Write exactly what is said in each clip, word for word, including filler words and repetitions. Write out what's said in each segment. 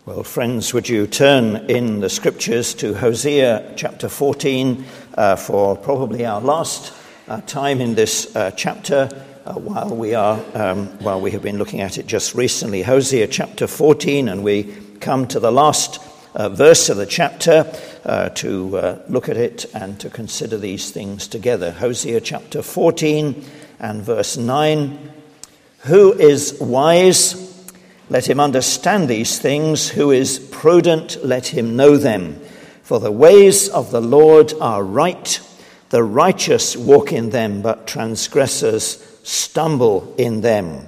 Well, friends, would you turn in the scriptures to Hosea chapter fourteen uh, for probably our last uh, time in this uh, chapter uh, while we are um, while we have been looking at it just recently. Hosea chapter fourteen, and we come to the last uh, verse of the chapter uh, to uh, look at it and to consider these things together. Hosea chapter fourteen and verse nine. Who is wise? Let him understand these things. Who is prudent? Let him know them. For the ways of the Lord are right. The righteous walk in them, but transgressors stumble in them.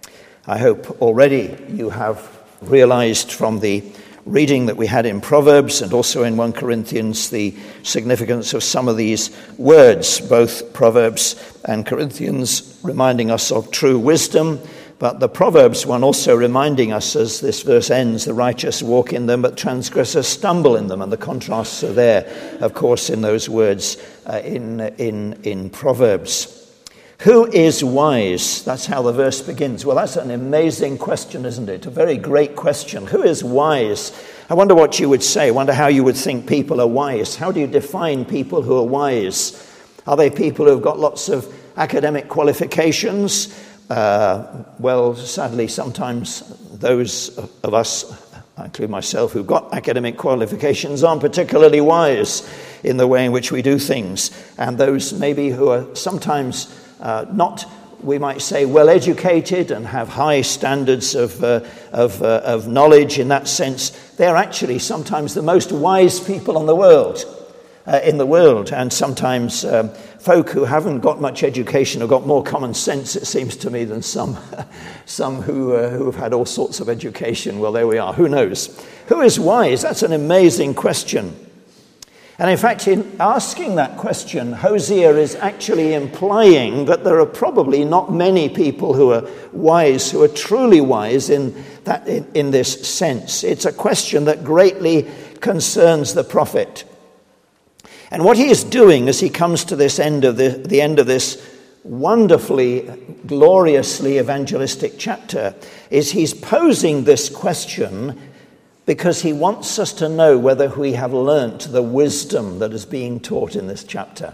I hope already you have realized from the reading that we had in Proverbs and also in First Corinthians the significance of some of these words, both Proverbs and Corinthians reminding us of true wisdom. But the Proverbs one also reminding us, as this verse ends, the righteous walk in them, but transgressors stumble in them. And the contrasts are there, of course, in those words uh, in, in, in Proverbs. Who is wise? That's how the verse begins. Well, that's an amazing question, isn't it? A very great question. Who is wise? I wonder what you would say. I wonder how you would think people are wise. How do you define people who are wise? Are they people who have got lots of academic qualifications? Uh, well, sadly, sometimes those of us, I include myself, who've got academic qualifications aren't particularly wise in the way in which we do things. And those maybe who are sometimes uh, not, we might say, well-educated and have high standards of, uh, of, uh, of knowledge in that sense, they're actually sometimes the most wise people in the world. Uh, in the world, and sometimes um, folk who haven't got much education have got more common sense, it seems to me, than some some who uh, who have had all sorts of education. Well, there we are. Who knows? Who is wise? That's an amazing question. And in fact, in asking that question, Hosea is actually implying that there are probably not many people who are wise, who are truly wise in that in, in this sense. It's a question that greatly concerns the prophet. And what he is doing as he comes to this end of the, the end of this wonderfully, gloriously evangelistic chapter is he's posing this question because he wants us to know whether we have learnt the wisdom that is being taught in this chapter.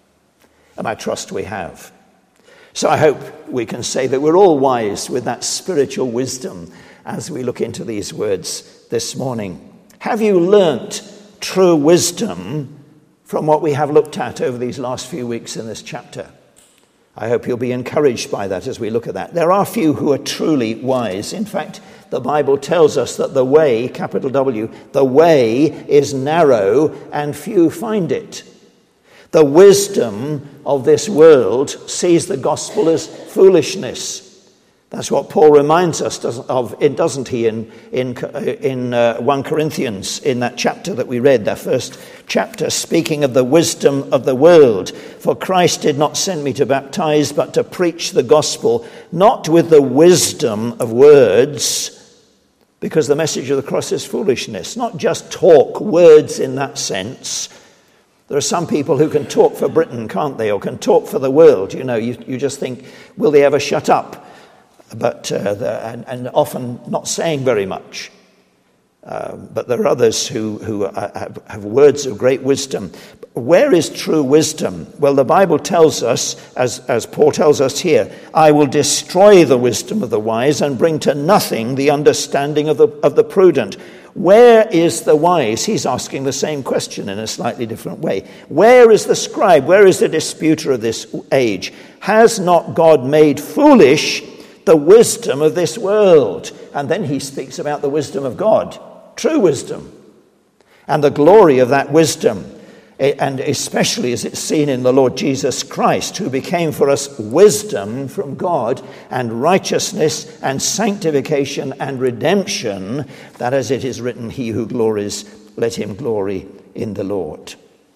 And I trust we have. So I hope we can say that we're all wise with that spiritual wisdom as we look into these words this morning. Have you learnt true wisdom from what we have looked at over these last few weeks in this chapter? I hope you'll be encouraged by that as we look at that. There are few who are truly wise. In fact, the Bible tells us that the way, capital W, the way is narrow and few find it. The wisdom of this world sees the gospel as foolishness. That's what Paul reminds us of, doesn't he, in in in uh, First Corinthians, in that chapter that we read, that first chapter, speaking of the wisdom of the world. For Christ did not send me to baptize, but to preach the gospel, not with the wisdom of words, because the message of the cross is foolishness. Not just talk, words in that sense. There are some people who can talk for Britain, can't they, or can talk for the world. You know, you, you just think, will they ever shut up? But uh, the, and, and often not saying very much. Uh, but there are others who, who are, have, have words of great wisdom. Where is true wisdom? Well, the Bible tells us, as, as Paul tells us here, I will destroy the wisdom of the wise and bring to nothing the understanding of the, of the prudent. Where is the wise? He's asking the same question in a slightly different way. Where is the scribe? Where is the disputer of this age? Has not God made foolish the wisdom of this world? And then he speaks about the wisdom of God, true wisdom, and the glory of that wisdom, and especially as it's seen in the Lord Jesus Christ, who became for us wisdom from God and righteousness and sanctification and redemption, that as it is written, he who glories, let him glory in the Lord.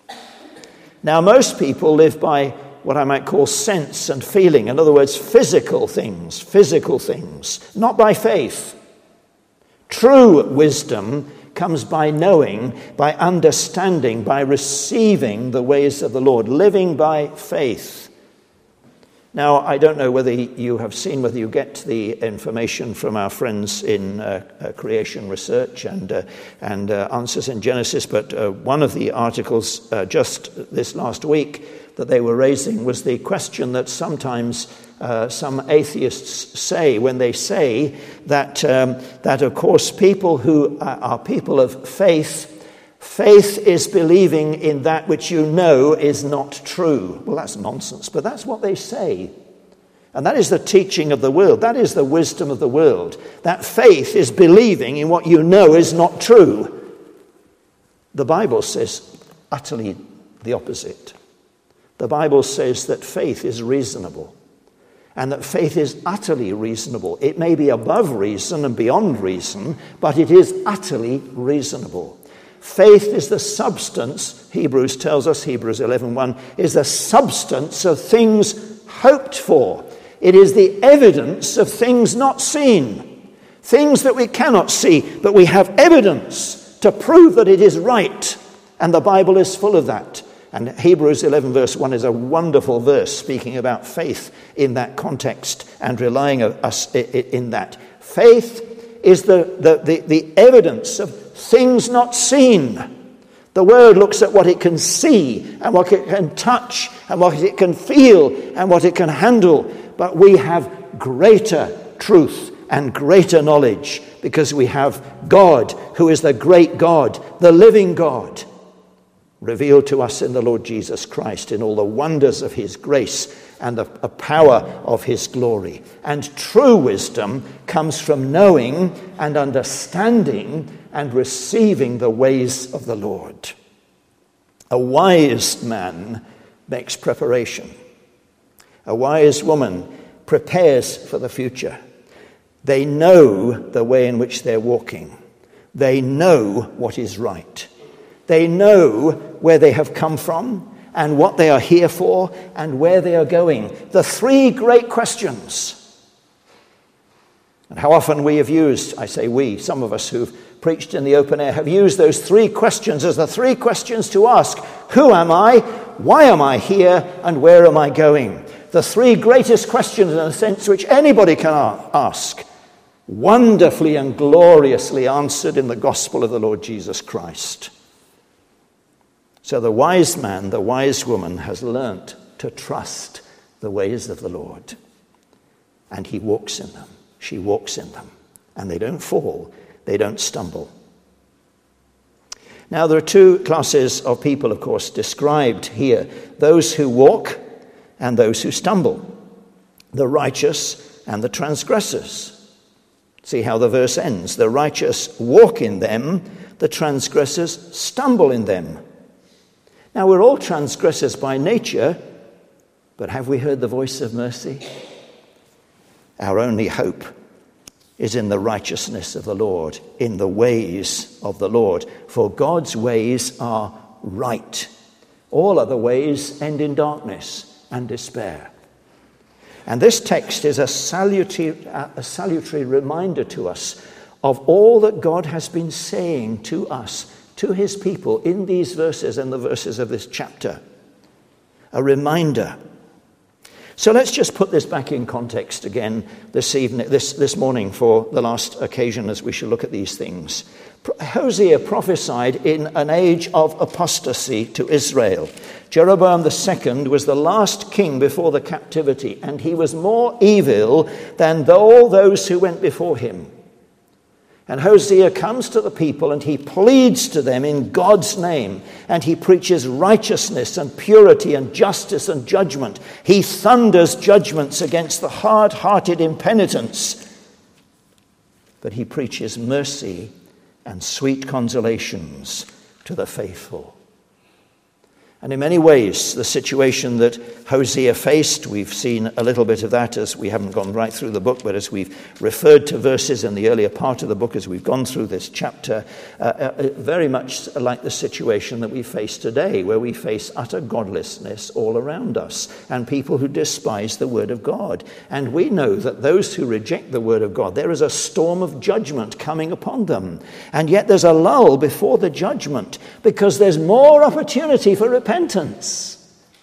Now, most people live by what I might call sense and feeling. In other words, physical things, physical things, not by faith. True wisdom comes by knowing, by understanding, by receiving the ways of the Lord, living by faith. Now, I don't know whether you have seen, whether you get the information from our friends in uh, uh, Creation Research and uh, and uh, Answers in Genesis, but uh, one of the articles uh, just this last week that they were raising was the question that sometimes uh, some atheists say when they say that, um, that of course, people who are people of faith, faith is believing in that which you know is not true. Well, that's nonsense, but that's what they say. And that is the teaching of the world. That is the wisdom of the world. That faith is believing in what you know is not true. The Bible says utterly the opposite. The Bible says that faith is reasonable, and that faith is utterly reasonable. It may be above reason and beyond reason, but it is utterly reasonable. Faith is the substance, Hebrews tells us, Hebrews eleven one, is the substance of things hoped for. It is the evidence of things not seen, things that we cannot see, but we have evidence to prove that it is right, and the Bible is full of that. And Hebrews eleven verse one is a wonderful verse speaking about faith in that context and relying on us in that. Faith is the, the, the, the evidence of things not seen. The word looks at what it can see and what it can touch and what it can feel and what it can handle. But we have greater truth and greater knowledge because we have God, who is the great God, the living God, revealed to us in the Lord Jesus Christ in all the wonders of his grace and the power of his glory. And true wisdom comes from knowing and understanding and receiving the ways of the Lord. A wise man makes preparation. A wise woman prepares for the future. They know the way in which they're walking. They know what is right. They know where they have come from and what they are here for and where they are going. The three great questions. And how often we have used, I say we, some of us who've preached in the open air, have used those three questions as the three questions to ask. Who am I? Why am I here? And where am I going? The three greatest questions in a sense which anybody can ask. Wonderfully and gloriously answered in the gospel of the Lord Jesus Christ. So the wise man, the wise woman has learnt to trust the ways of the Lord. And he walks in them. She walks in them. And they don't fall. They don't stumble. Now there are two classes of people, of course, described here. Those who walk and those who stumble. The righteous and the transgressors. See how the verse ends. The righteous walk in them. The transgressors stumble in them. Now, we're all transgressors by nature, but have we heard the voice of mercy? Our only hope is in the righteousness of the Lord, in the ways of the Lord. For God's ways are right. All other ways end in darkness and despair. And this text is a salutary, a salutary reminder to us of all that God has been saying to us, to his people in these verses and the verses of this chapter. A reminder. So let's just put this back in context again this evening, this, this morning for the last occasion as we shall look at these things. Hosea prophesied in an age of apostasy to Israel. Jeroboam the second was the last king before the captivity, and he was more evil than all those who went before him. And Hosea comes to the people and he pleads to them in God's name, and he preaches righteousness and purity and justice and judgment. He thunders judgments against the hard-hearted impenitents, but he preaches mercy and sweet consolations to the faithful. And in many ways, the situation that Hosea faced, we've seen a little bit of that as we haven't gone right through the book, but as we've referred to verses in the earlier part of the book, as we've gone through this chapter, uh, uh, very much like the situation that we face today, where we face utter godlessness all around us and people who despise the word of God. And we know that those who reject the word of God, there is a storm of judgment coming upon them. And yet there's a lull before the judgment because there's more opportunity for repentance.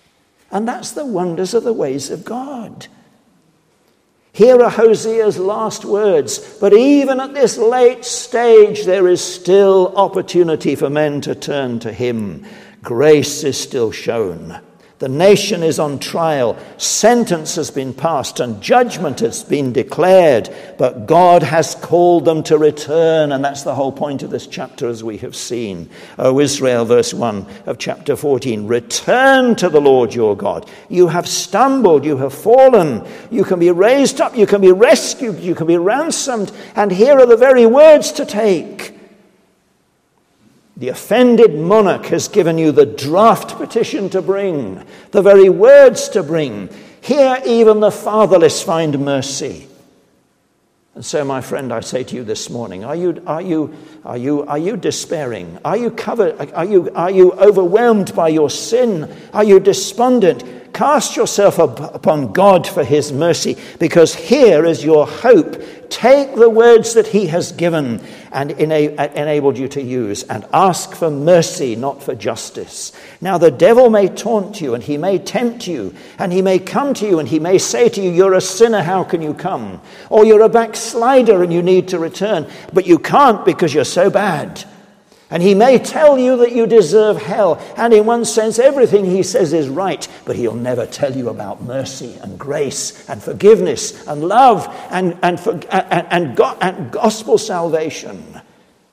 And that's the wonders of the ways of God. Here are Hosea's last words, but even at this late stage, there is still opportunity for men to turn to him. Grace is still shown. The nation is on trial. Sentence has been passed and judgment has been declared. But God has called them to return. And that's the whole point of this chapter, as we have seen. O Israel, verse one of chapter fourteen. Return to the Lord your God. You have stumbled. You have fallen. You can be raised up. You can be rescued. You can be ransomed. And here are the very words to take. The offended monarch has given you the draft petition to bring, the very words to bring. Here even the fatherless find mercy. And so, my friend, I say to you this morning, are you are you are you are you despairing? Are you covered? Are you are you overwhelmed by your sin? Are you despondent? Cast yourself up upon God for his mercy, because here is your hope. Take the words that he has given and ena- enabled you to use, and ask for mercy, not for justice. Now the devil may taunt you, and he may tempt you, and he may come to you, and he may say to you, you're a sinner, how can you come? Or you're a backslider and you need to return, but you can't because you're so bad. And he may tell you that you deserve hell, and in one sense everything he says is right, but he'll never tell you about mercy and grace and forgiveness and love and, and, for, and, and, go, and gospel salvation.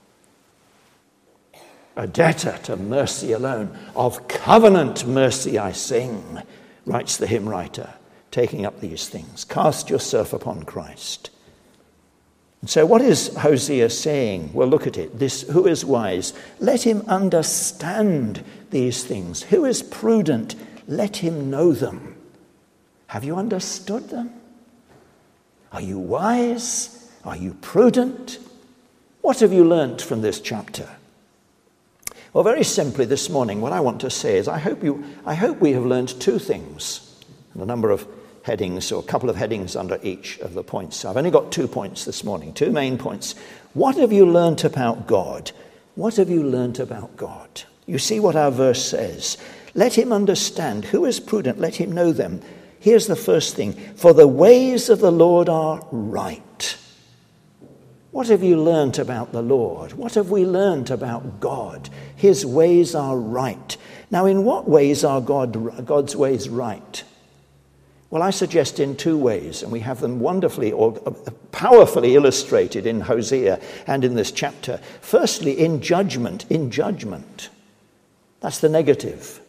A debtor to mercy alone, of covenant mercy I sing, writes the hymn writer, taking up these things. Cast yourself upon Christ. So what is Hosea saying? Well, look at it. This, who is wise? Let him understand these things. Who is prudent? Let him know them. Have you understood them? Are you wise? Are you prudent? What have you learnt from this chapter? Well, very simply this morning, what I want to say is I hope you, I hope we have learnt two things. And a number of headings, or a couple of headings under each of the points. I've only got two points this morning, two main points. What have you learnt about God? What have you learnt about God? You see what our verse says. Let him understand. Who is prudent? Let him know them. Here's the first thing. For the ways of the Lord are right. What have you learnt about the Lord? What have we learnt about God? His ways are right. Now, in what ways are God, God's ways right? Well, I suggest in two ways, and we have them wonderfully or powerfully illustrated in Hosea and in this chapter. Firstly, in judgment, in judgment. That's the negative.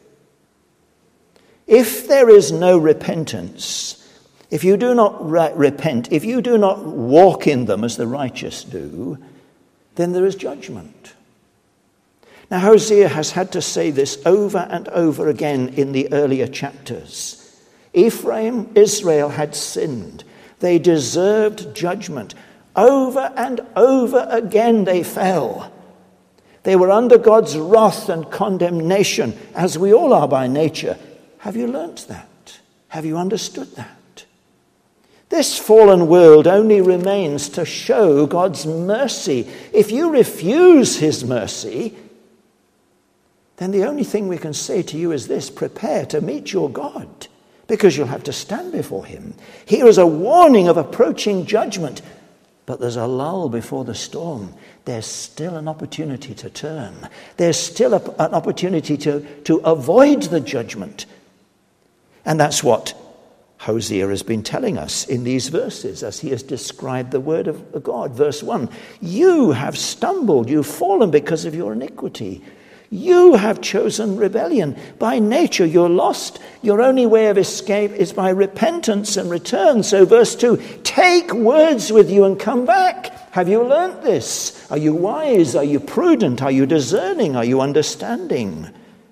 If there is no repentance, if you do not re- repent, if you do not walk in them as the righteous do, then there is judgment. Now, Hosea has had to say this over and over again in the earlier chapters. Ephraim, Israel had sinned. They deserved judgment. Over and over again they fell. They were under God's wrath and condemnation, as we all are by nature. Have you learnt that? Have you understood that? This fallen world only remains to show God's mercy. If you refuse his mercy, then the only thing we can say to you is this: prepare to meet your God, because you'll have to stand before him. Here is a warning of approaching judgment, but there's a lull before the storm. There's still an opportunity to turn. There's still a, an opportunity to, to avoid the judgment. And that's what Hosea has been telling us in these verses as he has described the word of God. Verse one, you have stumbled, you've fallen because of your iniquity. You have chosen rebellion. By nature, you're lost. Your only way of escape is by repentance and return. So verse two, take words with you and come back. Have you learnt this? Are you wise? Are you prudent? Are you discerning? Are you understanding?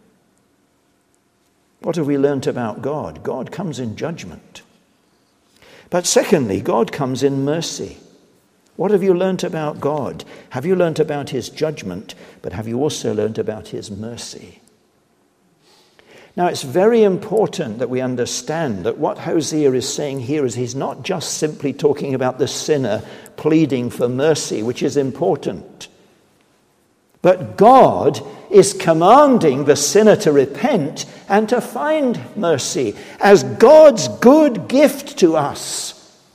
What have we learnt about God? God comes in judgment. But secondly, God comes in mercy. What have you learnt about God? Have you learnt about his judgment, but have you also learnt about his mercy? Now, it's very important that we understand that what Hosea is saying here is he's not just simply talking about the sinner pleading for mercy, which is important. But God is commanding the sinner to repent and to find mercy as God's good gift to us.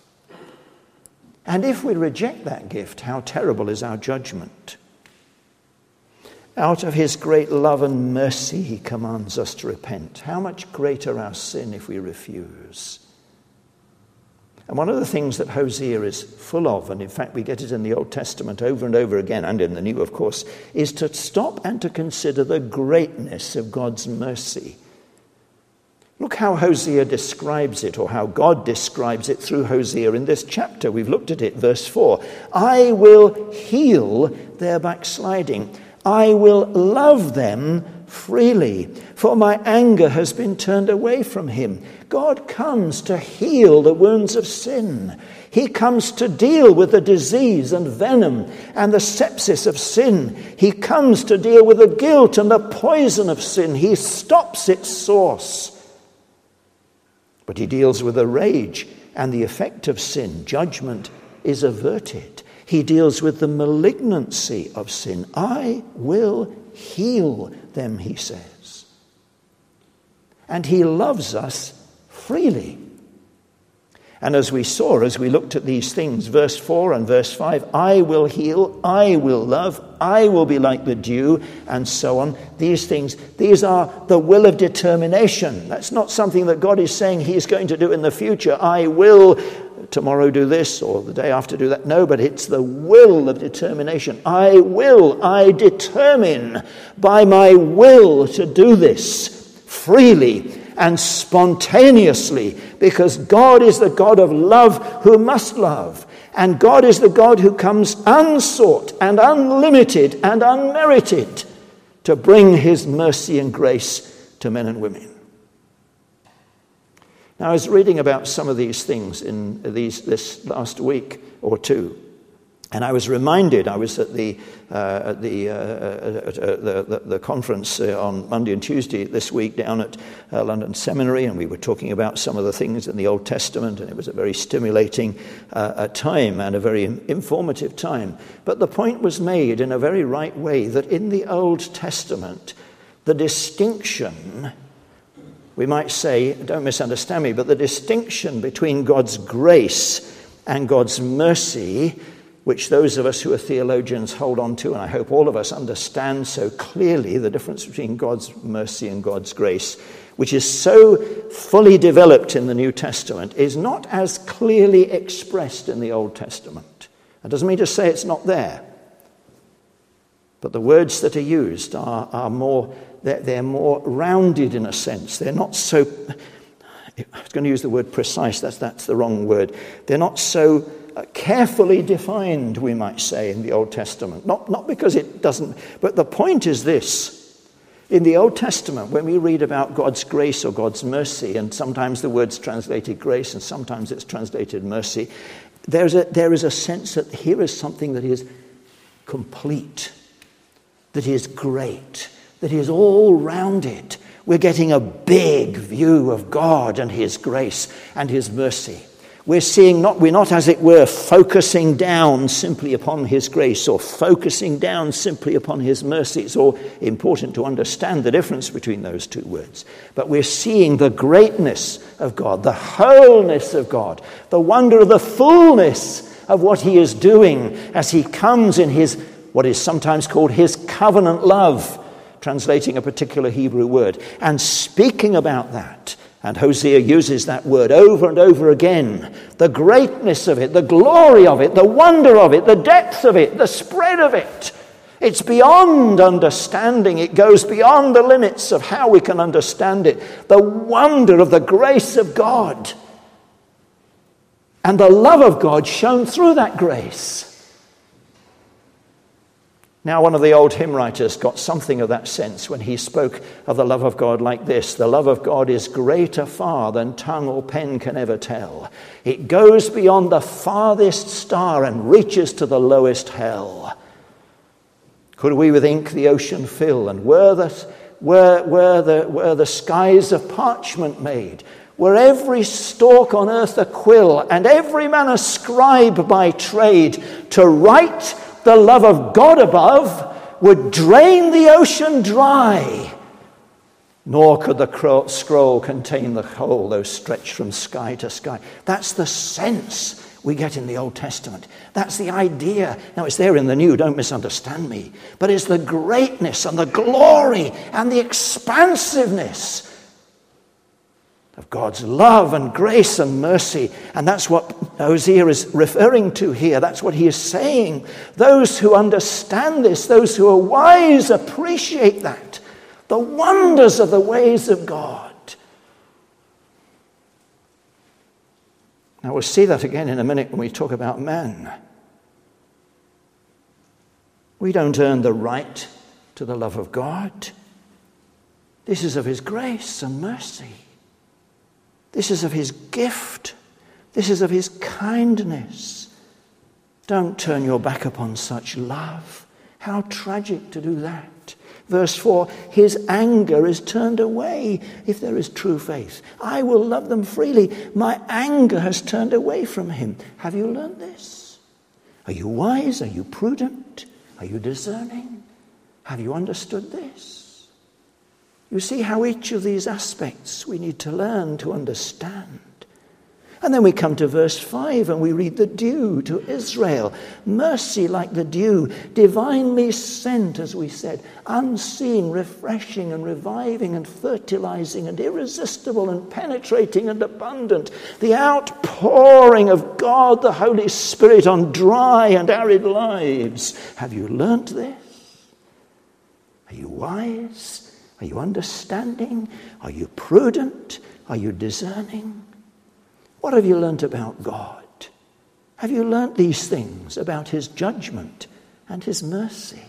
And if we reject that gift, how terrible is our judgment. Out of his great love and mercy, he commands us to repent. How much greater our sin if we refuse? And one of the things that Hosea is full of, and in fact we get it in the Old Testament over and over again, and in the New, of course, is to stop and to consider the greatness of God's mercy. Look how Hosea describes it, or how God describes it through Hosea in this chapter. We've looked at it, verse four. I will heal their backsliding. I will love them freely, for my anger has been turned away from him. God comes to heal the wounds of sin. He comes to deal with the disease and venom and the sepsis of sin. He comes to deal with the guilt and the poison of sin. He stops its source. But he deals with the rage and the effect of sin. Judgment is averted. He deals with the malignancy of sin. I will heal them, he says. And he loves us freely. And as we saw, as we looked at these things, verse four and verse five, I will heal, I will love, I will be like the dew, and so on. These things, these are the will of determination. That's not something that God is saying he's going to do in the future. I will tomorrow do this or the day after do that. No, but it's the will of determination. I will, I determine by my will to do this freely and spontaneously, because God is the God of love who must love. And God is the God who comes unsought and unlimited and unmerited to bring his mercy and grace to men and women. Now, I was reading about some of these things in these this last week or two, and I was reminded, I was at the uh, at the, uh, at, uh, the, the the conference uh, on Monday and Tuesday this week down at uh, London Seminary, and we were talking about some of the things in the Old Testament, and it was a very stimulating uh, a time and a very informative time. But the point was made in a very right way that in the Old Testament, the distinction, we might say, don't misunderstand me, but the distinction between God's grace and God's mercy, which those of us who are theologians hold on to, and I hope all of us understand so clearly the difference between God's mercy and God's grace, which is so fully developed in the New Testament, is not as clearly expressed in the Old Testament. That doesn't mean to say it's not there, but the words that are used are, are more, they're, they're more rounded in a sense. They're not so, I was going to use the word precise, that's, that's the wrong word. They're not so carefully defined, we might say, in the Old Testament. Not, not because it doesn't, but the point is this. In the Old Testament, when we read about God's grace or God's mercy, and sometimes the word's translated grace and sometimes it's translated mercy, there's a, there is a sense that here is something that is complete, that is great, that is all-rounded. We're getting a big view of God and his grace and his mercy. We're seeing not, we're not, as it were, focusing down simply upon his grace or focusing down simply upon his mercy. It's all important to understand the difference between those two words. But we're seeing the greatness of God, the wholeness of God, the wonder of the fullness of what he is doing as he comes in his, what is sometimes called his covenant love, translating a particular Hebrew word, and speaking about that. And Hosea uses that word over and over again. The greatness of it, the glory of it, the wonder of it, the depth of it, the spread of it. It's beyond understanding. It goes beyond the limits of how we can understand it. The wonder of the grace of God and the love of God shown through that grace. Now, one of the old hymn writers got something of that sense when he spoke of the love of God like this. The love of God is greater far than tongue or pen can ever tell. It goes beyond the farthest star and reaches to the lowest hell. Could we with ink the ocean fill, and were the, were, were the, were the skies of parchment made, were every stalk on earth a quill, and every man a scribe by trade, to write the love of God above, would drain the ocean dry, nor could the scroll contain the whole, though stretched from sky to sky. That's the sense we get in the Old Testament. That's the idea. Now, it's there in the New, don't misunderstand me. But it's the greatness and the glory and the expansiveness of God's love and grace and mercy. And that's what Hosea is referring to here. That's what he is saying. Those who understand this, those who are wise, appreciate that. The wonders of the ways of God. Now we'll see that again in a minute when we talk about man. We don't earn the right to the love of God. This is of his grace and mercy. This is of his gift. This is of his kindness. Don't turn your back upon such love. How tragic to do that. Verse four, his anger is turned away if there is true faith. I will love them freely. My anger has turned away from him. Have you learned this? Are you wise? Are you prudent? Are you discerning? Have you understood this? You see how each of these aspects we need to learn to understand. And then we come to verse five and we read the dew to Israel. Mercy like the dew, divinely sent, as we said, unseen, refreshing and reviving and fertilizing and irresistible and penetrating and abundant. The outpouring of God, the Holy Spirit, on dry and arid lives. Have you learnt this? Are you wise? Are you understanding? Are you prudent? Are you discerning? What have you learnt about God? Have you learnt these things about his judgment and his mercy?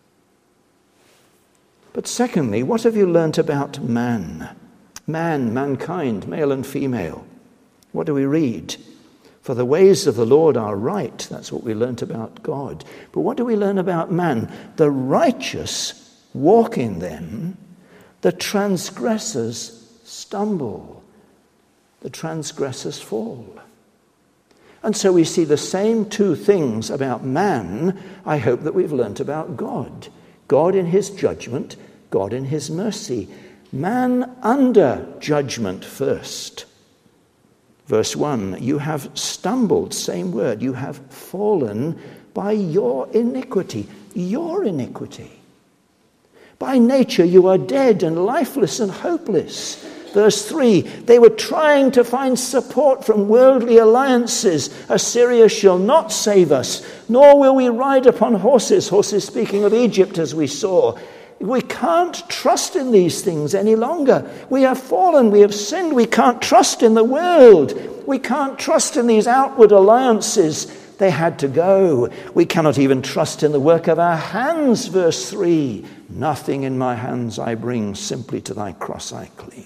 But secondly, what have you learnt about man? Man, mankind, male and female. What do we read? For the ways of the Lord are right. That's what we learnt about God. But what do we learn about man? The righteous walk in them. The transgressors stumble. The transgressors fall. And so we see the same two things about man, I hope, that we've learnt about God. God in his judgment, God in his mercy. Man under judgment first. Verse one, you have stumbled, same word, you have fallen by your iniquity. Your iniquity. By nature you are dead and lifeless and hopeless. Verse three, they were trying to find support from worldly alliances. Assyria shall not save us, nor will we ride upon horses. Horses speaking of Egypt, as we saw. We can't trust in these things any longer. We have fallen, we have sinned. We can't trust in the world. We can't trust in these outward alliances. They had to go. We cannot even trust in the work of our hands. Verse three, nothing in my hands I bring, simply to thy cross I cling.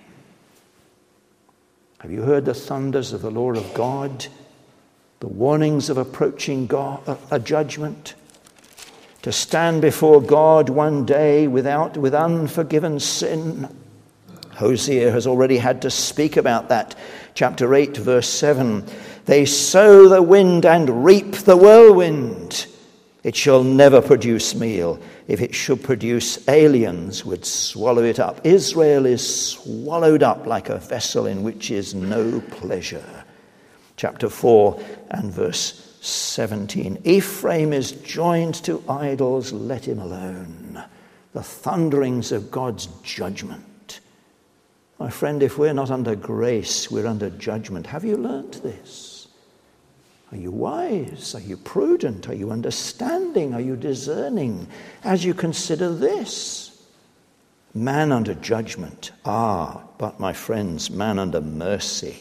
Have you heard the thunders of the law of God? The warnings of approaching God, a judgment? To stand before God one day without, with unforgiven sin? Hosea has already had to speak about that. Chapter eight, verse seven. They sow the wind and reap the whirlwind. It shall never produce meal. If it should produce, aliens would swallow it up. Israel is swallowed up like a vessel in which is no pleasure. Chapter four and verse seventeen. Ephraim is joined to idols, let him alone. The thunderings of God's judgment. My friend, if we're not under grace, we're under judgment. Have you learnt this? Are you wise? Are you prudent? Are you understanding? Are you discerning as you consider this? Man under judgment. Ah, but my friends, man under mercy.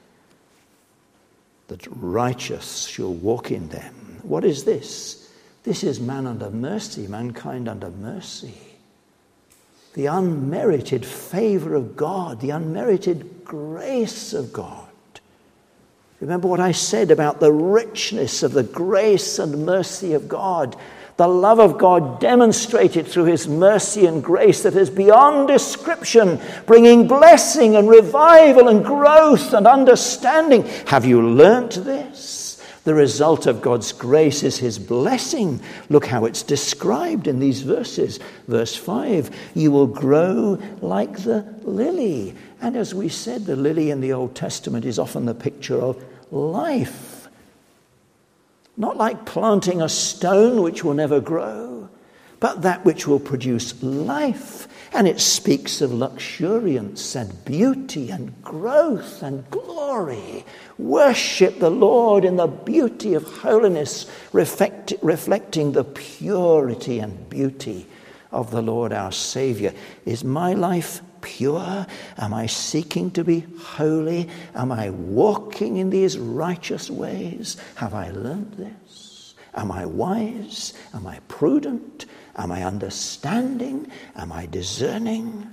That righteous shall walk in them. What is this? This is man under mercy, mankind under mercy. The unmerited favor of God, the unmerited grace of God. Remember what I said about the richness of the grace and mercy of God. The love of God demonstrated through his mercy and grace that is beyond description, bringing blessing and revival and growth and understanding. Have you learnt this? The result of God's grace is his blessing. Look how it's described in these verses. Verse five, you will grow like the lily. And as we said, the lily in the Old Testament is often the picture of life. Not like planting a stone which will never grow, but that which will produce life. And it speaks of luxuriance and beauty and growth and glory. Worship the Lord in the beauty of holiness, reflect, reflecting the purity and beauty of the Lord our Savior. Is my life pure? Am I seeking to be holy? Am I walking in these righteous ways? Have I learned this? Am I wise? Am I prudent? Am I understanding? Am I discerning?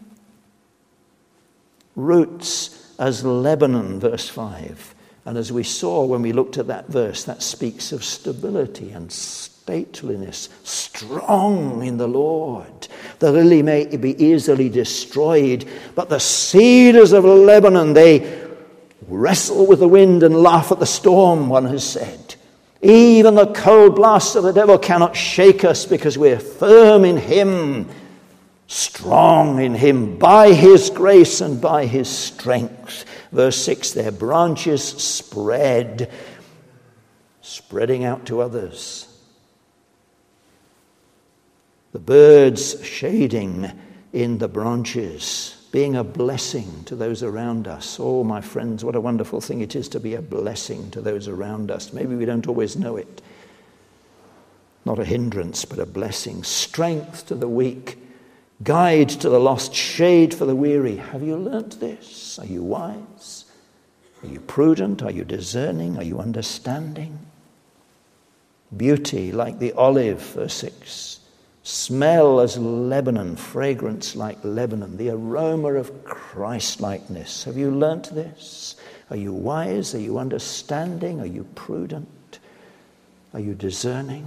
Roots as Lebanon, verse five. And as we saw when we looked at that verse, that speaks of stability and stateliness, strong in the Lord. The lily may be easily destroyed, but the cedars of Lebanon, they wrestle with the wind and laugh at the storm, one has said. Even the cold blasts of the devil cannot shake us because we're firm in him, strong in him, by his grace and by his strength. Verse six, their branches spread, spreading out to others. The birds shading in the branches, being a blessing to those around us. Oh, my friends, what a wonderful thing it is to be a blessing to those around us. Maybe we don't always know it. Not a hindrance, but a blessing. Strength to the weak, guide to the lost, shade for the weary. Have you learnt this? Are you wise? Are you prudent? Are you discerning? Are you understanding? Beauty like the olive, verse six. Smell as Lebanon, fragrance like Lebanon, the aroma of Christ-likeness. Have you learnt this? Are you wise? Are you understanding? Are you prudent? Are you discerning?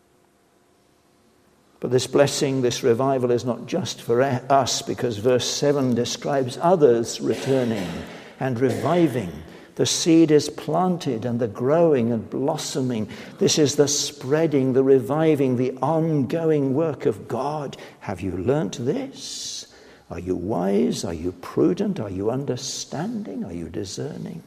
But this blessing, this revival is not just for us, because verse seven describes others returning and reviving. The seed is planted and the growing and blossoming. This is the spreading, the reviving, the ongoing work of God. Have you learnt this? Are you wise? Are you prudent? Are you understanding? Are you discerning?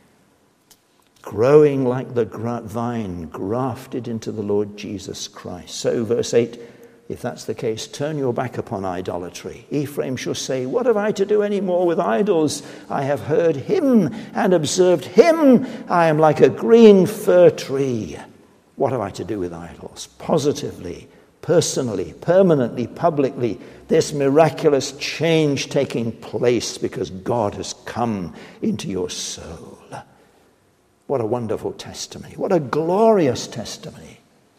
Growing like the vine, grafted into the Lord Jesus Christ. So verse eight, if that's the case, turn your back upon idolatry. Ephraim shall say, what have I to do any more with idols? I have heard him and observed him. I am like a green fir tree. What have I to do with idols? Positively, personally, permanently, publicly, this miraculous change taking place because God has come into your soul. What a wonderful testimony. What a glorious testimony.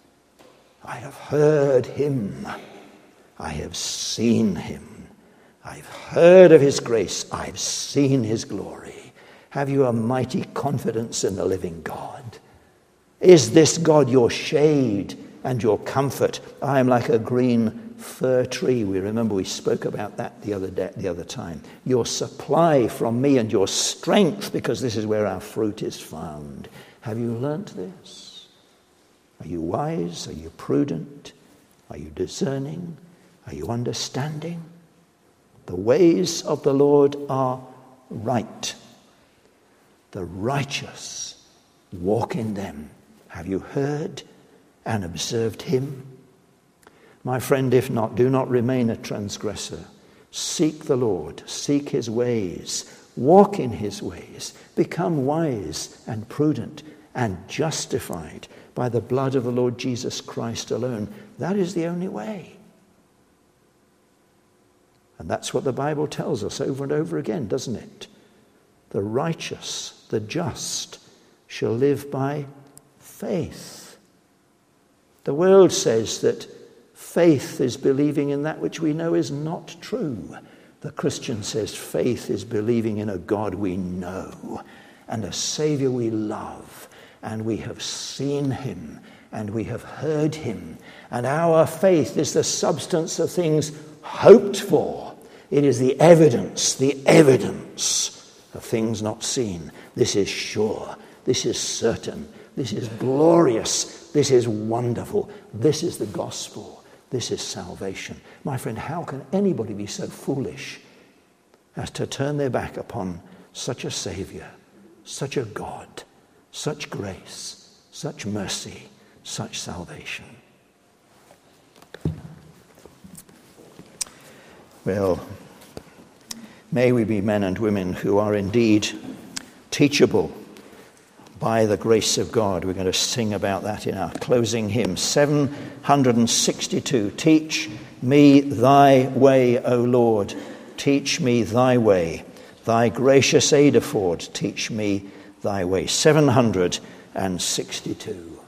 I have heard him. I have seen him. I've heard of his grace. I've seen his glory. Have you a mighty confidence in the living God? Is this God your shade and your comfort? I am like a green fir tree. We remember we spoke about that the other day, the other time. Your supply from me and your strength, because this is where our fruit is found. Have you learnt this? Are you wise? Are you prudent? Are you discerning? Are you understanding? The ways of the Lord are right. The righteous walk in them. Have you heard and observed him? My friend, if not, do not remain a transgressor. Seek the Lord. Seek his ways. Walk in his ways. Become wise and prudent and justified by the blood of the Lord Jesus Christ alone. That is the only way. And that's what the Bible tells us over and over again, doesn't it? The righteous, the just, shall live by faith. The world says that faith is believing in that which we know is not true. The Christian says faith is believing in a God we know and a Savior we love. And we have seen him, and we have heard him. And our faith is the substance of things hoped for. It is the evidence, the evidence of things not seen. This is sure. This is certain. This is glorious. This is wonderful. This is the gospel. This is salvation. My friend, how can anybody be so foolish as to turn their back upon such a Saviour, such a God, such grace, such mercy, such salvation? Well, may we be men and women who are indeed teachable by the grace of God. We're going to sing about that in our closing hymn, seven hundred sixty-two. Teach me thy way, O Lord. Teach me thy way. Thy gracious aid afford. Teach me thy way. seven hundred sixty-two.